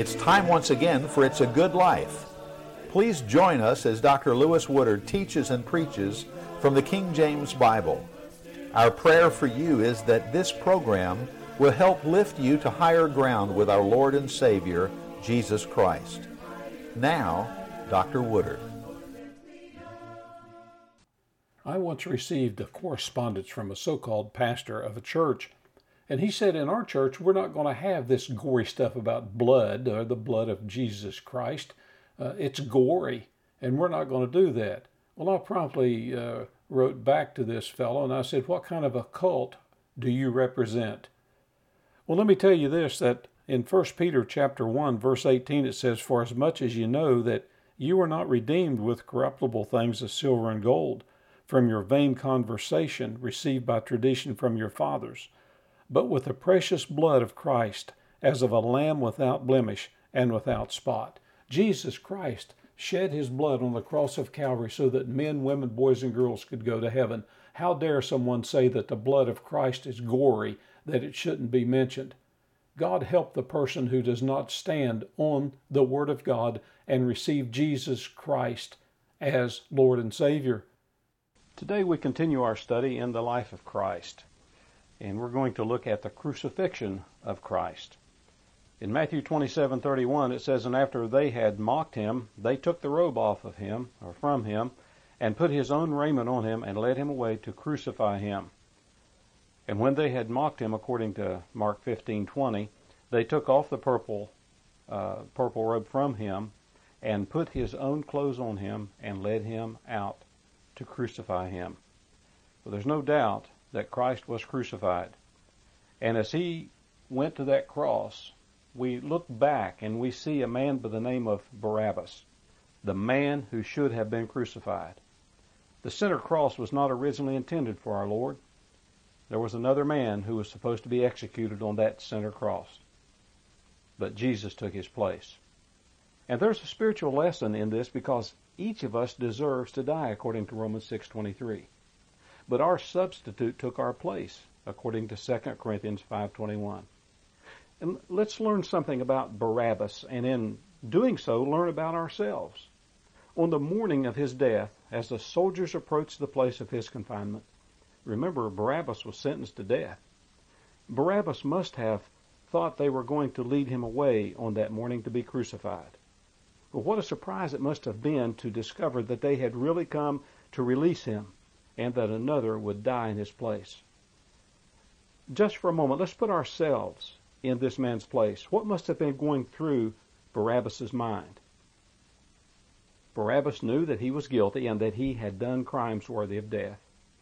It's time once again for It's a Good Life. Please join us as Dr. Lewis Woodard teaches and preaches from the King James Bible. Our prayer for you is that this program will help lift you to higher ground with our Lord and Savior, Jesus Christ. Now, Dr. Woodard. I once received a correspondence from a so-called pastor of a church, and he said, in our church, we're not going to have this gory stuff about blood or the blood of Jesus Christ. It's gory, and we're not going to do that. Well, I promptly wrote back to this fellow, and I said, what kind of a cult do you represent? Well, let me tell you this, that in 1 Peter chapter 1, verse 18, it says, for as much as you know that you are not redeemed with corruptible things as silver and gold from your vain conversation received by tradition from your fathers, but with the precious blood of Christ, as of a lamb without blemish and without spot. Jesus Christ shed his blood on the cross of Calvary so that men, women, boys, and girls could go to heaven. How dare someone say that the blood of Christ is gory, that it shouldn't be mentioned? God help the person who does not stand on the Word of God and receive Jesus Christ as Lord and Savior. Today we continue our study in the life of Christ, and we're going to look at the crucifixion of Christ. In Matthew 27:31 it says, and after they had mocked him, they took the robe off of him, or from him, and put his own raiment on him, and led him away to crucify him. And when they had mocked him, according to Mark 15:20, they took off the purple robe from him, and put his own clothes on him, and led him out to crucify him. Well, there's no doubt that Christ was crucified. And as he went to that cross, we look back and we see a man by the name of Barabbas, the man who should have been crucified. The center cross was not originally intended for our Lord. There was another man who was supposed to be executed on that center cross. But Jesus took his place. And there's a spiritual lesson in this because each of us deserves to die, according to Romans 6:23. But our substitute took our place, according to 2 Corinthians 5:21. And let's learn something about Barabbas, and in doing so, learn about ourselves. On the morning of his death, as the soldiers approached the place of his confinement, remember, Barabbas was sentenced to death. Barabbas must have thought they were going to lead him away on that morning to be crucified. But what a surprise it must have been to discover that they had really come to release him, and that another would die in his place. Just for a moment, let's put ourselves in this man's place. What must have been going through Barabbas' mind? Barabbas knew that he was guilty and that he had done crimes worthy of death.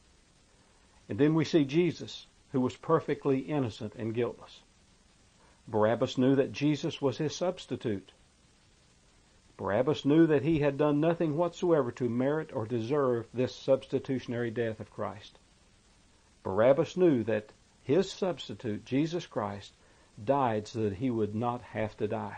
And then we see Jesus, who was perfectly innocent and guiltless. Barabbas knew that Jesus was his substitute. Barabbas knew that he had done nothing whatsoever to merit or deserve this substitutionary death of Christ. Barabbas knew that his substitute, Jesus Christ, died so that he would not have to die.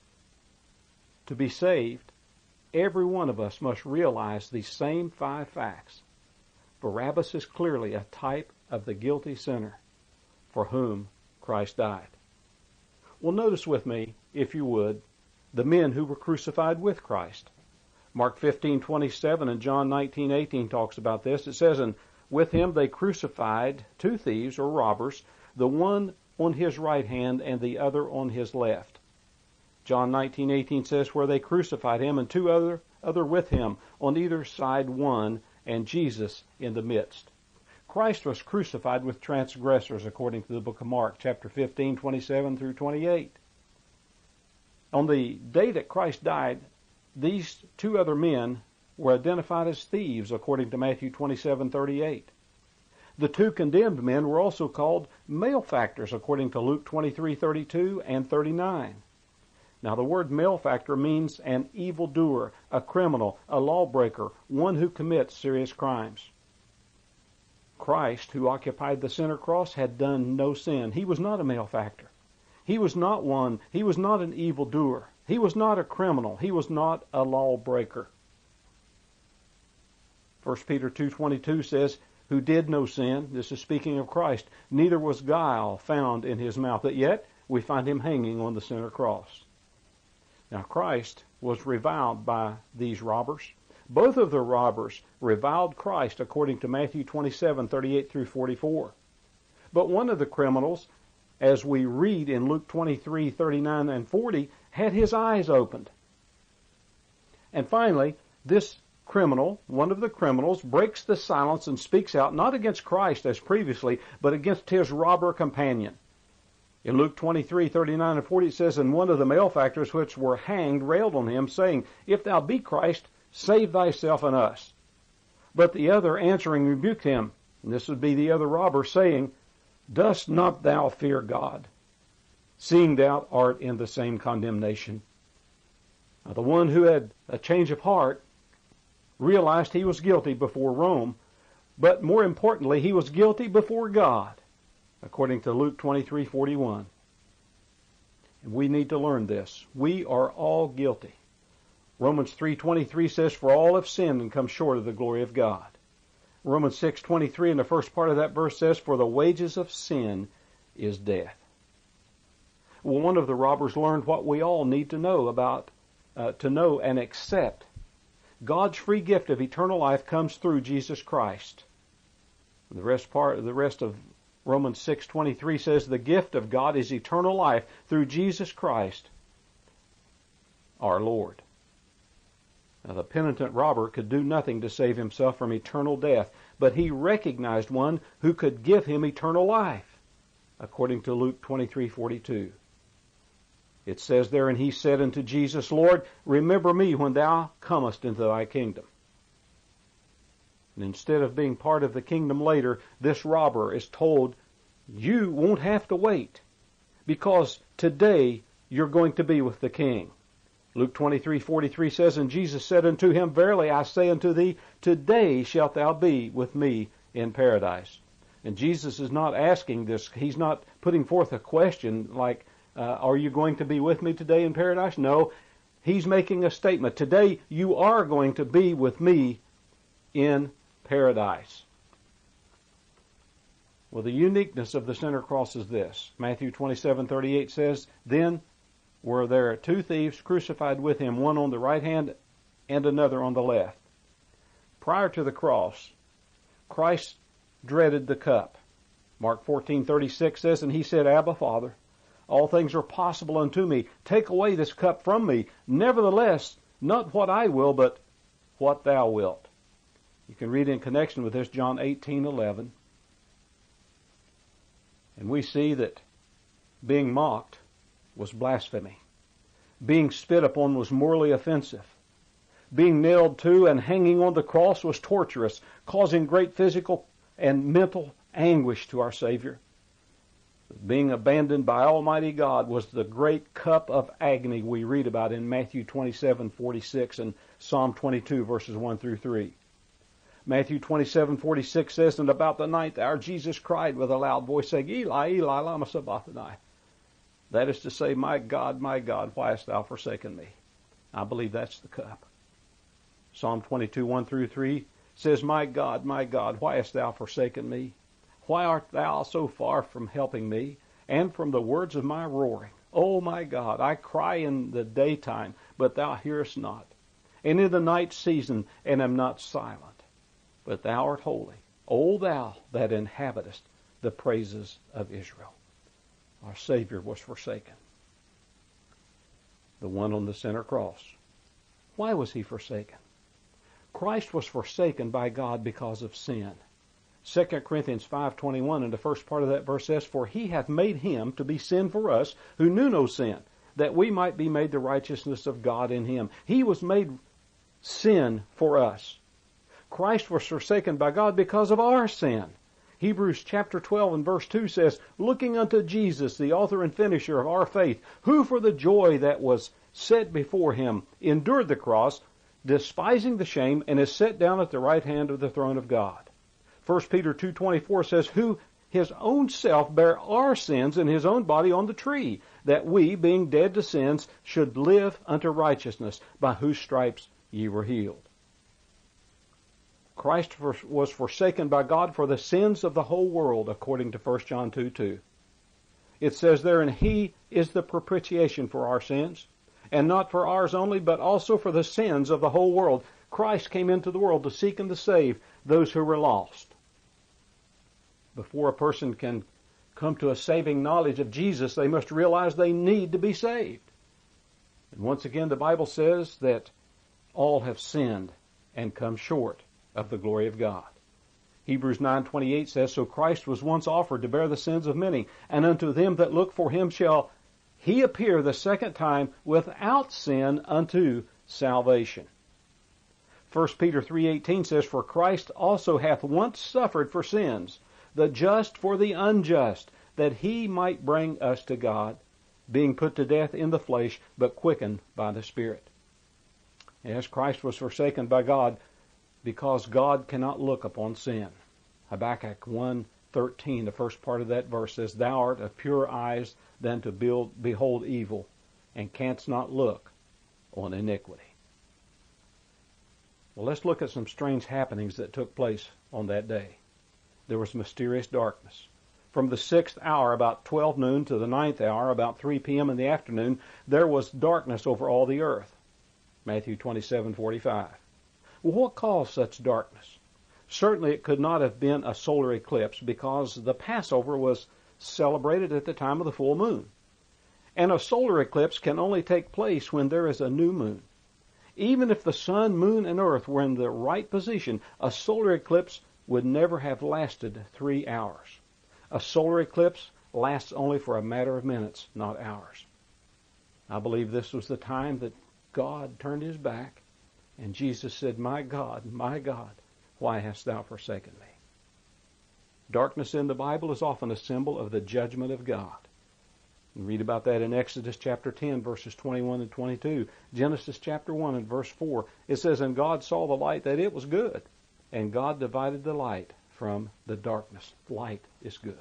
To be saved, every one of us must realize these same 5 facts. Barabbas is clearly a type of the guilty sinner for whom Christ died. Well, notice with me, if you would, the men who were crucified with Christ. Mark 15:27 and John 19:18 talks about this. It says, and with him they crucified 2 thieves or robbers, the one on his right hand and the other on his left. John 19:18 says, where they crucified him and 2 other with him, on either side one, and Jesus in the midst. Christ was crucified with transgressors, according to the book of Mark, chapter 15:27 through 28. On the day that Christ died, these 2 other men were identified as thieves, according to Matthew 27:38. The 2 condemned men were also called malefactors, according to Luke 23:32 and 39. Now, the word malefactor means an evildoer, a criminal, a lawbreaker, one who commits serious crimes. Christ, who occupied the center cross, had done no sin. He was not a malefactor. He was not an evildoer. He was not a criminal. He was not a lawbreaker. 1 Peter 2:22 says, who did no sin, this is speaking of Christ, neither was guile found in his mouth, but yet we find him hanging on the center cross. Now Christ was reviled by these robbers. Both of the robbers reviled Christ according to Matthew 27:38 through 44. But one of the criminals, as we read in Luke 23:39 and 40, had his eyes opened. And finally, this criminal, one of the criminals, breaks the silence and speaks out, not against Christ as previously, but against his robber companion. In Luke 23:39 and 40 it says, "And one of the malefactors which were hanged railed on him, saying, If thou be Christ, save thyself and us. But the other answering rebuked him," and this would be the other robber, saying, "Dost not thou fear God, seeing thou art in the same condemnation?" Now the one who had a change of heart realized he was guilty before Rome, but more importantly, he was guilty before God, according to Luke 23:41. And we need to learn this. We are all guilty. Romans 3:23 says, "For all have sinned and come short of the glory of God." Romans 6:23 in the first part of that verse says, "For the wages of sin is death." Well, one of the robbers learned what we all need to know to know and accept. God's free gift of eternal life comes through Jesus Christ. The rest of Romans 6:23 says, "The gift of God is eternal life through Jesus Christ, our Lord." Now, the penitent robber could do nothing to save himself from eternal death, but he recognized one who could give him eternal life, according to Luke 23:42. It says there, "And he said unto Jesus, Lord, remember me when thou comest into thy kingdom." And instead of being part of the kingdom later, this robber is told, you won't have to wait, because today you're going to be with the king. Luke 23:43 says, "And Jesus said unto him, Verily I say unto thee, today shalt thou be with me in paradise." And Jesus is not asking this. He's not putting forth a question like, are you going to be with me today in paradise? No, he's making a statement. Today you are going to be with me in paradise. Well, the uniqueness of the center cross is this. Matthew 27:38 says, "Then were there two thieves crucified with him, one on the right hand and another on the left." Prior to the cross, Christ dreaded the cup. Mark 14:36 says, "And he said, Abba, Father, all things are possible unto me. Take away this cup from me. Nevertheless, not what I will, but what thou wilt." You can read in connection with this John 18:11. And we see that being mocked was blasphemy. Being spit upon was morally offensive. Being nailed to and hanging on the cross was torturous, causing great physical and mental anguish to our Savior. Being abandoned by Almighty God was the great cup of agony we read about in Matthew 27:46 and Psalm 22 verses 1 through 3. Matthew 27:46 says, "And about the ninth hour Jesus cried with a loud voice, saying, Eli, Eli, lama sabachthani." That is to say, my God, why hast thou forsaken me?" I believe that's the cup. Psalm 22, 1 through 3 says, my God, why hast thou forsaken me? Why art thou so far from helping me, and from the words of my roaring? O my God, I cry in the daytime, but thou hearest not, and in the night season, and am not silent. But thou art holy, O thou that inhabitest the praises of Israel. Our Savior was forsaken. The one on the center cross. Why was he forsaken? Christ was forsaken by God because of sin. 2 Corinthians 5:21 in the first part of that verse says, "For he hath made him to be sin for us who knew no sin, that we might be made the righteousness of God in him." He was made sin for us. Christ was forsaken by God because of our sin. Hebrews chapter 12 and verse 2 says, "Looking unto Jesus, the author and finisher of our faith, who for the joy that was set before him endured the cross, despising the shame, and is set down at the right hand of the throne of God." 1 Peter 2:24 says, "Who his own self bare our sins in his own body on the tree, that we, being dead to sins, should live unto righteousness, by whose stripes ye were healed." Christ was forsaken by God for the sins of the whole world, according to 1 John 2:2. It says there, "And he is the propitiation for our sins, and not for ours only, but also for the sins of the whole world. Christ came into the world to seek and to save those who were lost. Before a person can come to a saving knowledge of Jesus, they must realize they need to be saved. And once again, the Bible says that all have sinned and come short of the glory of God. Hebrews 9:28 says, "So Christ was once offered to bear the sins of many, and unto them that look for him shall he appear the second time without sin unto salvation." 1 Peter 3:18 says, "For Christ also hath once suffered for sins, the just for the unjust, that he might bring us to God, being put to death in the flesh, but quickened by the Spirit." Yes, Christ was forsaken by God because God cannot look upon sin. Habakkuk 1:13, the first part of that verse says, "Thou art of purer eyes than to behold evil, and canst not look on iniquity." Well, let's look at some strange happenings that took place on that day. There was mysterious darkness. From the 6th hour, about 12 noon, to the 9th hour, about 3 p.m. in the afternoon, there was darkness over all the earth. Matthew 27:45. Well, what caused such darkness? Certainly it could not have been a solar eclipse, because the Passover was celebrated at the time of the full moon. And a solar eclipse can only take place when there is a new moon. Even if the sun, moon, and earth were in the right position, a solar eclipse would never have lasted 3 hours. A solar eclipse lasts only for a matter of minutes, not hours. I believe this was the time that God turned his back, and Jesus said, my God, why hast thou forsaken me?" Darkness in the Bible is often a symbol of the judgment of God. You read about that in Exodus chapter 10, verses 21 and 22. Genesis chapter 1 and verse 4, it says, "And God saw the light that it was good, and God divided the light from the darkness." Light is good.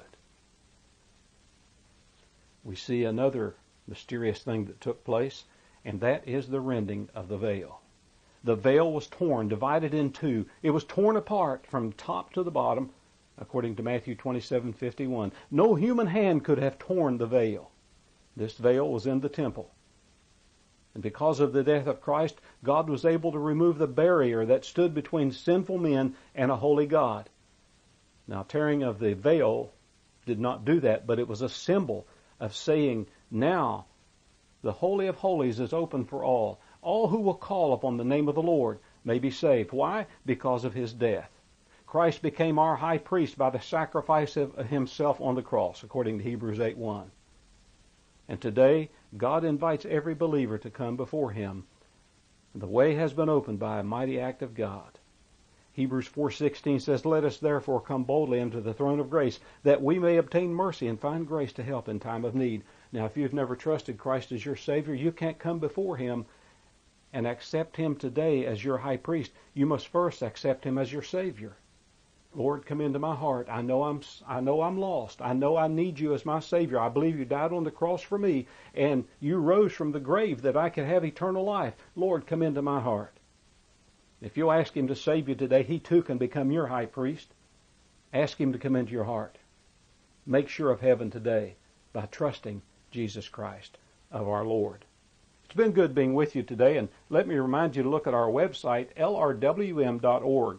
We see another mysterious thing that took place, and that is the rending of the veil. The veil was torn, divided in two. It was torn apart from top to the bottom, according to Matthew 27:51. No human hand could have torn the veil. This veil was in the temple. And because of the death of Christ, God was able to remove the barrier that stood between sinful men and a holy God. Now, tearing of the veil did not do that, but it was a symbol of saying, now the Holy of Holies is open for all. All who will call upon the name of the Lord may be saved. Why? Because of his death. Christ became our high priest by the sacrifice of himself on the cross, according to Hebrews 8:1. And today, God invites every believer to come before him. The way has been opened by a mighty act of God. Hebrews 4:16 says, "Let us therefore come boldly unto the throne of grace, that we may obtain mercy and find grace to help in time of need." Now, if you've never trusted Christ as your Savior, you can't come before him and accept him today as your high priest. You must first accept him as your Savior. Lord, come into my heart. I know I'm lost. I know I need you as my Savior. I believe you died on the cross for me, and you rose from the grave that I could have eternal life. Lord, come into my heart. If you'll ask him to save you today, he too can become your high priest. Ask him to come into your heart. Make sure of heaven today by trusting Jesus Christ of our Lord. It's been good being with you today, and let me remind you to look at our website, lrwm.org.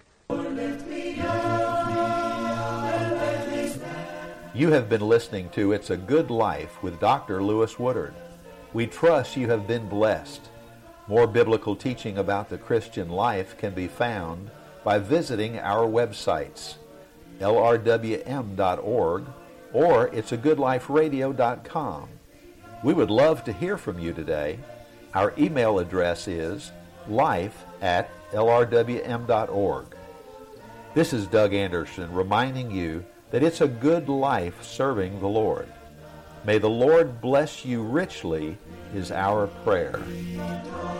You have been listening to It's a Good Life with Dr. Lewis Woodard. We trust you have been blessed. More biblical teaching about the Christian life can be found by visiting our websites, lrwm.org or it'sagoodliferadio.com. We would love to hear from you today. Our email address is life@lrwm.org. This is Doug Anderson reminding you that it's a good life serving the Lord. May the Lord bless you richly is our prayer.